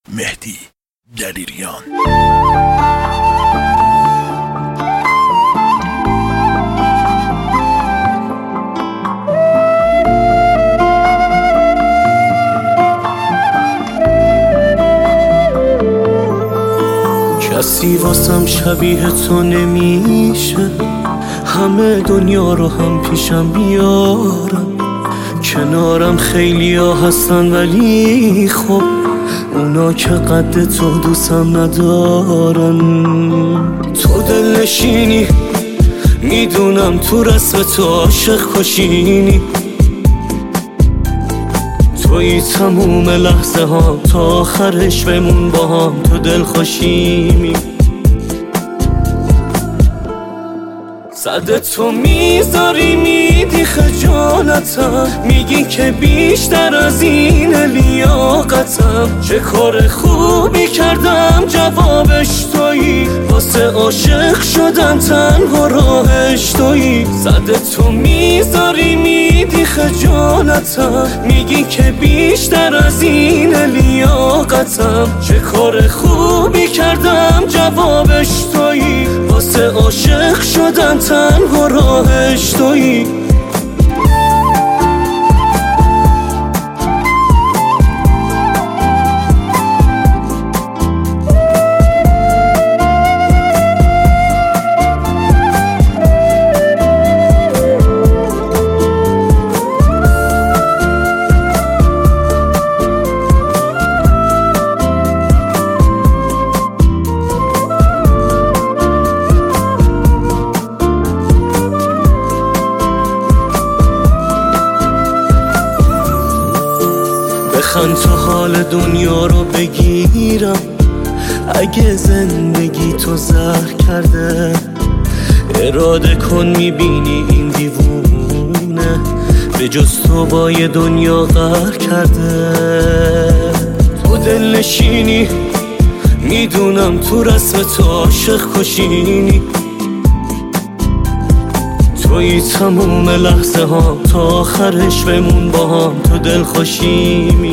مهدی دلیریان. کسی واسم شبیه تو نمیشه، همه دنیا رو هم پیشم بیارم. کنارم خیلی ها هستن ولی خب اونا که قد تو دوستم ندارن. تو دلنشینی، میدونم تو رسم تو عاشق کشینی، توی تموم لحظه ها تا آخرش بمون با هم، تو دل خوشیمی. صد تو میذاری میدی خجالتم، میگی که بیشتر از این لیاقتم. چه کار خوبی کردم جوابش تویی، واسه عاشق شدن تنها راهش تویی. صد تو میذاری میدی خجالتم، میگی که بیشتر از این لیاقتم. چه کار خوبی کردم جوابش تویی، واسه عاشق شدن تنها راهش تویی. بخند تا حال دنیا رو بگیرم، اگه زندگی تو زهر کرده. اراده کن میبینی این دیوونه به جز تو با یه دنیا قهر کرده. تو دلنشینی، میدونم تو رسم تو عاشق کشینی، توی تموم لحظه ها تا آخرش بمون با هم، تو دل خوشیمی.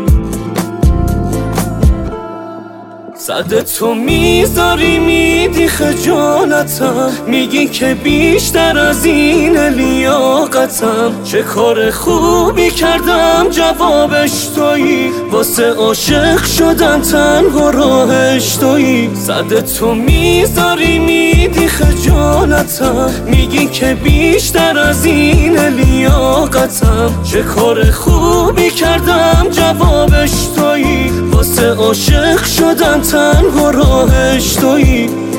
صد تو میذاری میدی خجالتم، میگی که بیشتر از این لیاقتم. چه کار خوبی کردم جوابش تویی، واسه عاشق شدن تنها راهش تویی. صد تو میذاری میدی خجالتم، میگی که بیشتر از این لیاقتم. چه کار خوبی کردم جوابش تویی، واسه عاشق شدن تنها راهش تویی.